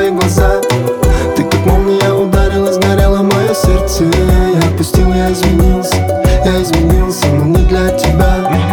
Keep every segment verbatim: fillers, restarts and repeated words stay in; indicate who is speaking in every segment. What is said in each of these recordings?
Speaker 1: твои глаза. Ты как молния ударилась, горело мое сердце. Я отпустил, я изменился, я изменился, но не для тебя.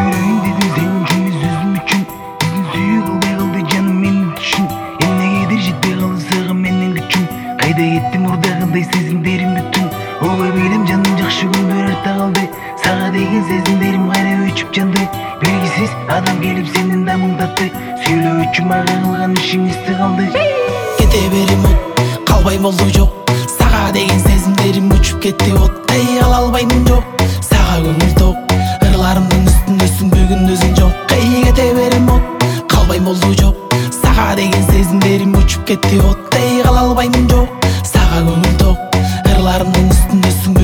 Speaker 2: Kayda ettim ordağınday sezimlerim bütün. Ola bilem canım жақшы күндер артта қалды. Саға деген сезімдерім қайда өчіп жанды. Белгісіз адам келіп сенің дамың татты. Сөйлеу үшін маған қылған ішің есті қалды.
Speaker 3: Кете берем от, қалбай болду жоқ. Саға деген сезімдерім өчіп кетті оттай. Ала албаймын жоқ, саға көңіл тоқ. Ырларымдың үстіндесің бүгін өзің жоқ. Кай кете берем от, қалбай болду жоқ. Саға деген сезімдерім өчіп кетті оттай. Ала албаймын жоқ, саға көңіл тоқ. Ырларымдың үстіндесің